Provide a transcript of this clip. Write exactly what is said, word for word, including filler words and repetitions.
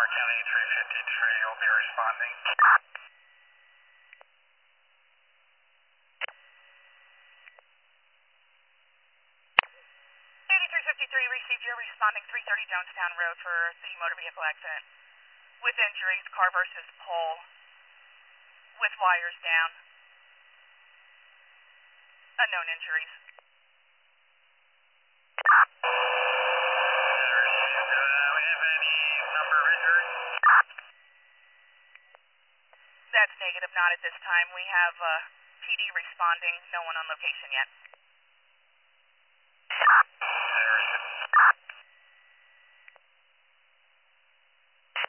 Lamar County three fifty-three will be responding. eighty-three fifty-three received your responding three thirty Jonestown Road for the motor vehicle accident. With injuries, car versus pole, with wires down. Unknown injuries. That's negative, not at this time. We have uh, P D responding, no one on location yet.